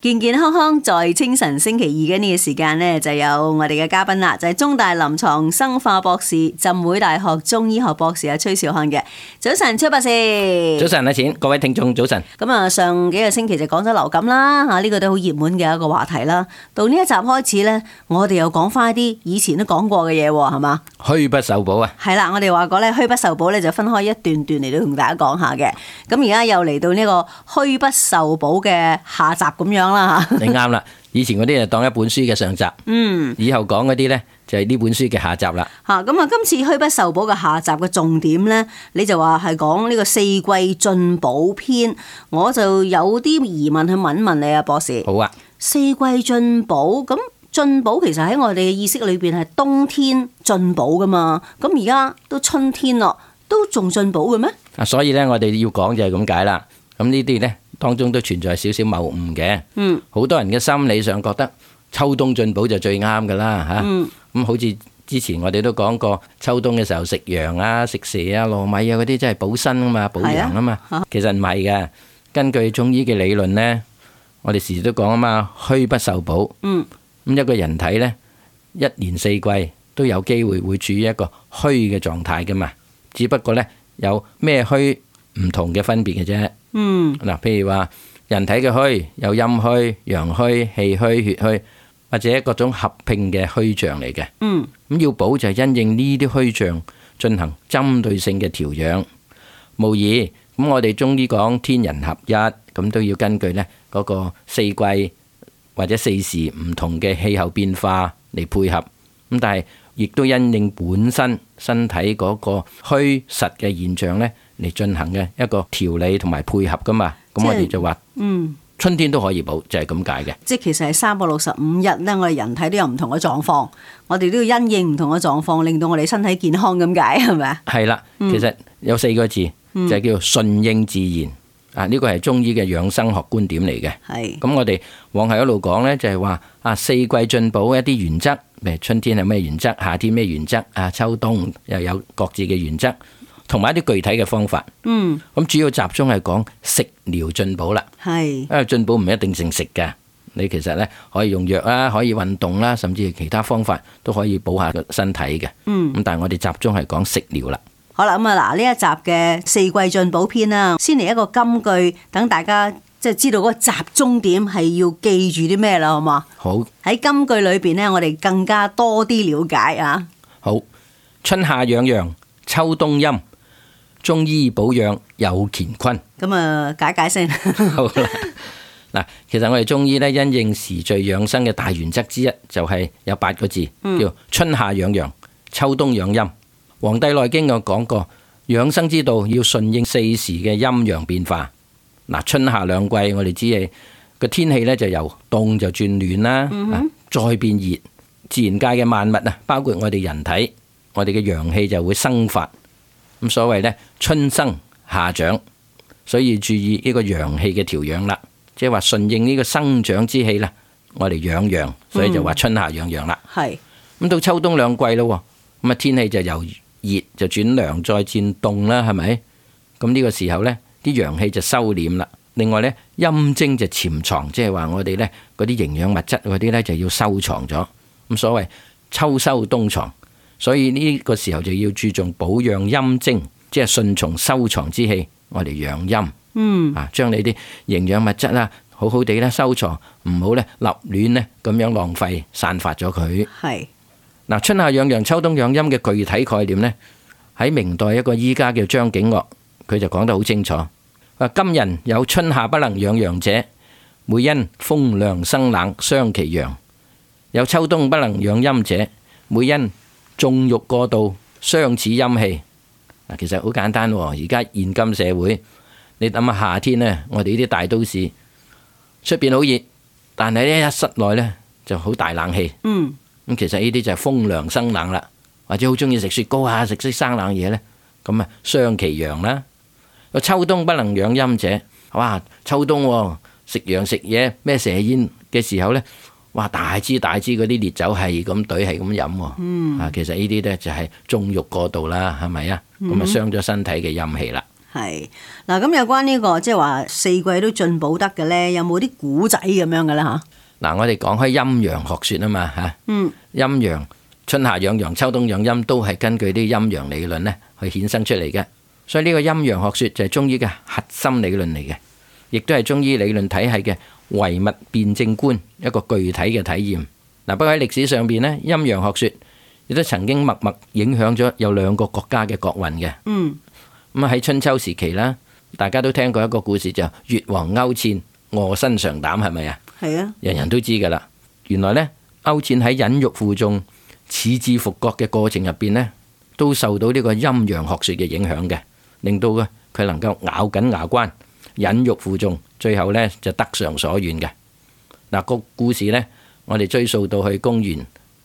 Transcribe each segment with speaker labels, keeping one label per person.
Speaker 1: 健健康康在清晨星期二嘅呢個時間呢，就有我哋嘅嘉賓啦，就係中大臨床生化博士、浸會大學中醫學博士阿崔兆漢嘅。早晨，崔博士。
Speaker 2: 早晨，阿錢，各位聽眾早晨。
Speaker 1: 咁啊，上幾個星期就講咗流感啦，吓，呢個都好熱門嘅一個話題啦。到呢一集開始呢，我哋又講翻一啲以前都講過嘅嘢，係嘛？
Speaker 2: 虛不受補啊！
Speaker 1: 係啦，我哋話過咧，虛不受補咧就分開一段段嚟到同大家講下嘅。咁而家又嚟到呢個虛不受補嘅下集咁樣啦吓。
Speaker 2: 你啱啦，以前嗰啲就當一本書嘅上集，以後講嗰啲咧就係呢本書嘅下集啦。
Speaker 1: 吓，咁啊，今次虛不受補嘅下集嘅重點咧，你就話係講呢個四季進補篇，我就有啲疑問去問問你啊，博士。
Speaker 2: 好啊，
Speaker 1: 四季進補咁。進補其實喺我哋嘅意識裏邊係冬天進補噶嘛，咁而家都春天咯，都仲進補嘅咩？
Speaker 2: 啊，所以咧我哋要講就係咁解啦。咁呢啲咧當中都存在少少謬誤嘅。好多人嘅心理上覺得秋冬進補就最啱噶啦吓。咁好似之前我哋都講過，秋冬嘅時候食羊啊、食蛇啊、糯米啊嗰啲，真係補身啊嘛、補陽啊嘛。其實唔係嘅，根據中醫嘅理論咧，我哋時時都講啊嘛，虛不受補。咁一個人體呢，一年四季都有機會會處於一個虛嘅狀態噶嘛，只不過呢，有咩虛唔同嘅分別嘅啫。嗱，譬如話人體嘅虛有陰虛、陽虛、氣虛、血虛，或者各種合併嘅虛象嚟嘅。咁要補就係因應呢啲虛象進行針對性嘅調養。無疑，咁我哋中醫講天人合一，咁都要根據呢嗰個四季或者四時唔同嘅氣候變化嚟配合，咁但係亦都因應本身身體嗰個虛實嘅現象呢嚟進行嘅一個調理同埋配合噶嘛。咁我哋就話，春天都可以補，就係咁解嘅。即係
Speaker 1: 其實係365日呢，我哋人體都有唔同嘅狀況，我哋都要因應唔同嘅狀況，令到我哋身體健康咁解，係咪啊？係
Speaker 2: 啦，其實有4個字，就係叫做順應自然。呢個係中醫嘅養生學觀點嚟嘅。咁我哋往後一路講呢，就係話四季進補一啲原則，譬如春天係咩原則，夏天咩原則，秋冬又有各自嘅原則，同埋一啲具體嘅方法。咁主要集中係講食療進補啦。因為進補唔一定淨食嘅，你其實呢可以用藥啦，可以運動啦，甚至係其他方法都可以補下個身體嘅。咁但係我哋集中係講食療啦。
Speaker 1: 好啦，咁啊嗱，呢一集嘅四季進補篇啦，先嚟一個金句，等大家即係知道嗰個集中點係要記住啲咩啦，好嘛？好，喺金句裏邊呢，我哋更加多啲了解啊。好，
Speaker 2: 春夏養陽，秋冬陰，中醫保養有乾坤。
Speaker 1: 咁啊，解先。
Speaker 2: 好啦，嗱，其實我哋中醫咧因應時序養生嘅大原則之一，就係有8個字，叫春夏養陽，秋冬養陰。《黃帝內經》有講過，養生之道要順應4時嘅陰陽變化。嗱，春夏兩季，我哋知係個天氣咧就由凍就轉暖啦，再變熱。自然界嘅萬物啊，包括我哋人體，我哋嘅陽氣就會生發。咁所謂咧，春生夏長，所以注意呢個陽氣嘅調養啦，即係話順應呢個生長之氣啦，我哋養陽，所以就話春夏養陽啦。咁到秋冬兩季咯，咁啊天氣就由熱就轉涼，再轉凍啦，係咪？咁呢個時候呢啲陽氣就收斂啦。另外呢，陰精就潛藏，即係話我哋呢嗰啲營養物質嗰啲呢就要收藏咗。咁所謂秋收冬藏，所以呢個時候就要注重保養陰精，即係順從收藏之氣，我哋養陰。將你啲營養物質啦，好好地咧收藏，唔好咧立亂咧咁樣浪費散發咗佢。嗱，春夏養陽，秋冬養陰嘅具體概念呢，喺明代一個醫家叫張景岳，佢就講得好清楚。話今人有春夏不能養陽者，每因風涼生冷傷其陽；有秋冬不能養陰者，每因縱欲過度傷此陰氣。嗱，其實好簡單喎。而家現今社會，你諗下夏天呢，我哋呢啲大都市出邊好熱，但係呢一室內呢就好大冷氣。咁其實呢啲就係風涼生冷啦，或者好中意食雪糕啊，食啲生冷嘢呢，咁啊傷其陽啦。個秋冬不能養陰者，哇！秋冬食羊食嘢咩蛇煙嘅時候呢，哇！大支嗰啲烈酒係咁懟係咁飲。其實呢啲呢就係縱欲過度啦，係咪啊？咁啊傷咗身體嘅陰氣啦。
Speaker 1: 係嗱，咁有關呢個即係話四季都進補得嘅咧，有冇啲古仔咁樣嘅咧嚇？
Speaker 2: 嗱，我哋講開陰陽學説啊嘛嚇，陰陽春夏養陽、秋冬養陰都係根據啲陰陽理論咧去衍生出嚟嘅，所以呢個陰陽學説就係中醫嘅核心理論嚟嘅，亦都係中醫理論體系嘅唯物辯證觀一個具體嘅體驗。嗱，不過喺歷史上邊咧，陰陽學説亦都曾經默默影響咗有兩個國家嘅國運嘅。咁喺春秋時期啦，大家都聽過一個故事，就越王勾踐臥薪嘗膽，係咪啊？係啊，人人都知噶啦。原來呢，勾踐喺忍辱負重、矢志復國嘅過程入邊呢，都受到呢個陰陽學説嘅影響嘅，令到佢能夠咬緊牙關，忍辱負重，最後呢就得償所願嘅。嗱，個故事呢，我哋追溯到去公元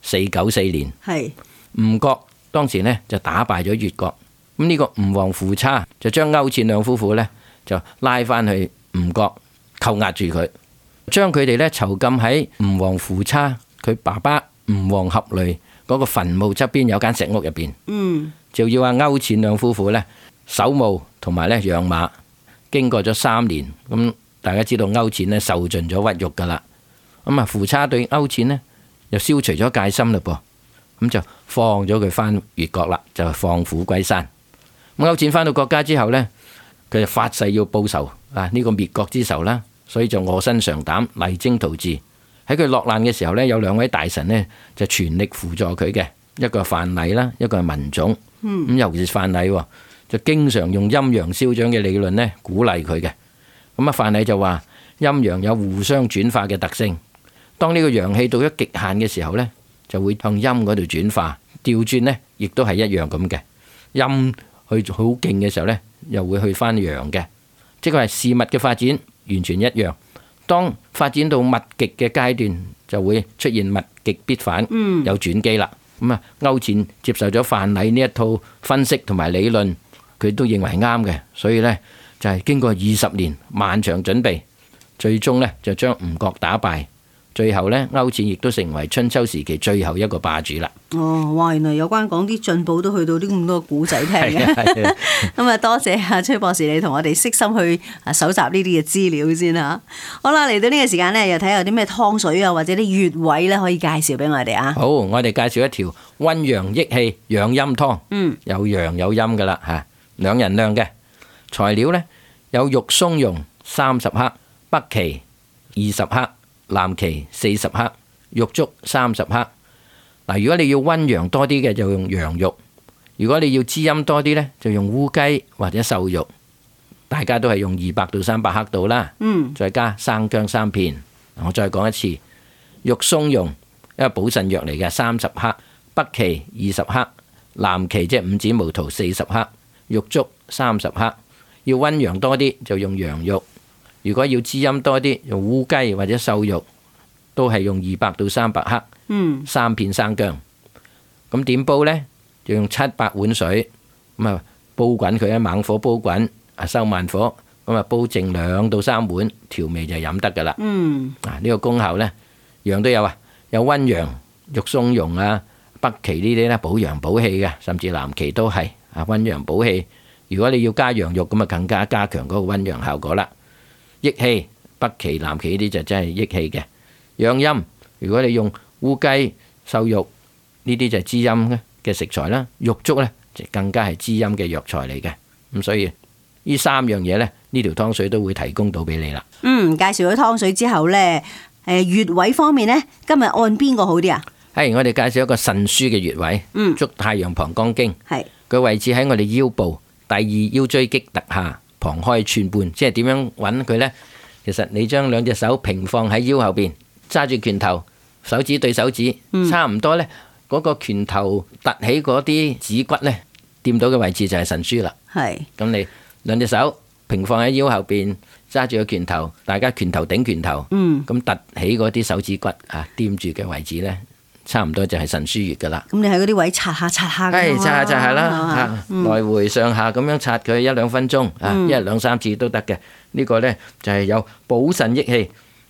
Speaker 2: 494年，吳國當時呢就打敗咗越國。咁呢個吳王夫差就將勾踐兩夫婦呢就拉翻去吳國扣押住佢，將佢哋呢囚禁喺吳王夫差佢爸爸吳王闔閭嗰個墳墓側邊有間石屋入邊。就要勾踐兩夫婦呢守墓同埋呢養馬。經過咗3年，咁大家知道勾踐呢受盡咗屈辱噶啦。咁啊，夫差對勾踐呢又消除咗戒心嘞噃，咁就放咗佢翻越國啦，就放虎歸山。咁勾踐翻到國家之後呢，佢就發誓要報仇呢個滅國之仇啦，所以就臥薪嘗膽，勵精圖治。喺佢落難嘅時候呢，有2位大臣呢就全力輔助佢嘅，一個係范蠡啦，一個係文種。咁尤其是范蠡就經常用陰陽消長嘅理論呢鼓勵佢嘅。咁范蠡就話陰陽有互相轉化嘅特性，當呢個陽氣到咗極限嘅時候呢，就會向陰嗰度轉化，調轉呢亦都係一樣咁嘅。陰去好勁嘅時候呢，又會去翻陽嘅，即係事物嘅發展完全一樣。當發展到物極嘅階段，就會出現物極必反，有轉機啦。咁勾踐接受咗范蠡呢一套分析同埋理論，佢都認為係啱嘅，所以呢，就係經過20年漫長準備，最終呢就將吳國打敗。最後呢，勾踐亦都成為春秋時期最後一個霸主啦。
Speaker 1: 哇！原來有關講啲進補都去到啲咁多古仔聽嘅。咁多謝阿崔博士你同我哋悉心去搜集呢啲嘅資料先啦。好啦，嚟到呢個時間呢，又睇下有啲咩湯水啊，或者啲穴位咧可以介紹俾我哋啊。好，
Speaker 2: 我哋介紹一條溫陽益氣養陰湯。有陽有陰噶啦嚇，2人量嘅材料呢，有玉松茸30克、北芪20克。藍芪40克，玉竹30克。嗱，如果你要溫陽多啲嘅，就用羊肉；如果你要滋陰多啲呢，就用烏雞或者瘦肉。大家都係用200到300克度啦。再加生薑3片。我再講一次，玉松茸一個補腎藥嚟嘅30克，北芪20克，藍芪即係5指毛桃40克，玉竹30克。要溫陽多啲就用羊肉。如果要滋陰多啲，用烏雞或者瘦肉，都係用200到300克，3片生薑。咁點煲呢？就用700碗水，咁煲滾佢，猛火煲滾，收慢火，咁煲剩2到3碗，調味就飲得噶啦。呢個功效呢，樣都有啊，有溫陽、玉松茸啊、北芪呢啲咧補陽補氣嘅，甚至藍芪都係溫陽補氣。如果你要加羊肉，咁更加加強嗰個溫陽效果啦。益氣，北芪、藍芪呢啲就真係益氣嘅。養陰，如果你用烏雞、瘦肉呢啲就係滋陰嘅食材啦。玉竹呢，就更加係滋陰嘅藥材嚟嘅。咁所以呢3樣嘢呢，呢條湯水都會提供到俾你啦。
Speaker 1: 介紹咗湯水之後呢，穴位方面呢，今日按邊個好啲啊？
Speaker 2: 係我哋介紹一個腎腧嘅穴位，足太陽膀胱經。佢位置喺我哋腰部第2腰椎棘突下。旁開寸半，即係點樣揾佢呢？其實你將2隻手平放喺腰後邊，揸住拳頭，手指對手指，差唔多呢。嗰個拳頭突起嗰啲指骨呢，掂到嘅位置就係腎腧啦。咁你2隻手平放喺腰後邊，揸住個拳頭，大家拳頭頂拳頭，咁突起嗰啲手指骨掂住嘅位置呢，差唔多就係腎腧穴噶啦。咁
Speaker 1: 你喺嗰啲位擦下擦下，
Speaker 2: 擦下啦，來回上下咁樣擦佢1-2分鐘，1日2-3次都得嘅。呢個呢就係有補腎益氣、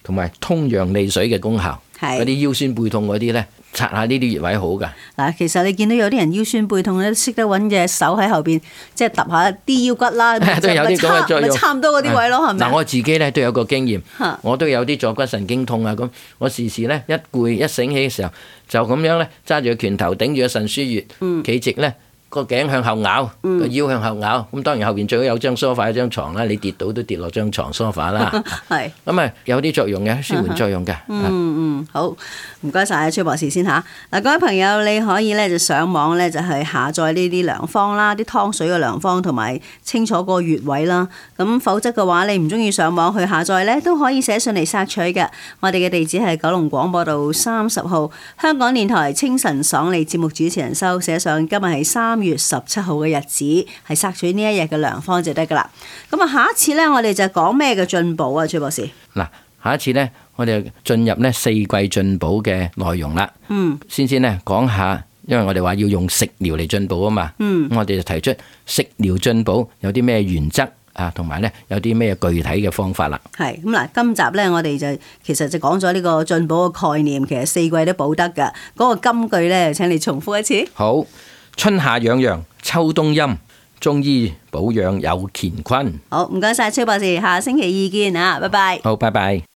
Speaker 2: 同埋通陽利水嘅功效。
Speaker 1: 係
Speaker 2: 嗰啲腰酸背痛嗰啲咧，擦下呢啲穴位好㗎。
Speaker 1: 嗱，其實你見到有啲人腰酸背痛咧，識得揾隻手喺後邊，即係揼下啲腰骨啦，
Speaker 2: 都有啲咁嘅作用，
Speaker 1: 差唔多嗰啲位咯，係咪？
Speaker 2: 嗱，我自己咧都有個經驗，我都有啲坐骨神經痛啊，咁我時時咧一攰一醒起嘅時候，就咁樣咧揸住個拳頭頂住個腎腧穴，企直咧。個頸向後拗，個腰向後拗，咁當然後邊最好有張梳化、有張床啦。你跌倒都跌落張床梳化啦。係咁啊，有啲作用嘅，舒緩作用嘅。
Speaker 1: 好，唔該晒崔博士先嚇。嗱，各位朋友，你可以咧就上網咧就係下載呢啲良方啦，啲湯水嘅良方同埋清楚個穴位啦。咁否則嘅話，你唔中意上網去下載咧，都可以寫信嚟索取嘅。我哋嘅地址係九龍廣播道30號，香港電台清晨爽利節目主持人收，寫上今日係3月17號嘅日子，係索取呢一日嘅良方就得噶啦。咁啊，下一次咧，我哋就講咩嘅進補啊，崔博士？
Speaker 2: 嗱，下一次咧，我哋進入咧4季進補嘅內容啦。先咧講下，因為我哋話要用食療嚟進補啊嘛。咁我哋就提出食療進補有啲咩原則啊，同埋咧有啲咩具體嘅方法啦。係
Speaker 1: 咁嗱，今集咧我哋就其實就講咗呢個進補嘅概念，其實4季都補得噶。嗰個金句咧，請你重複一次。
Speaker 2: 好。春夏養陽，秋冬陰，中醫保養有乾坤。
Speaker 1: 好，唔該晒崔博士，下星期二見啊，拜拜。
Speaker 2: 好，拜拜。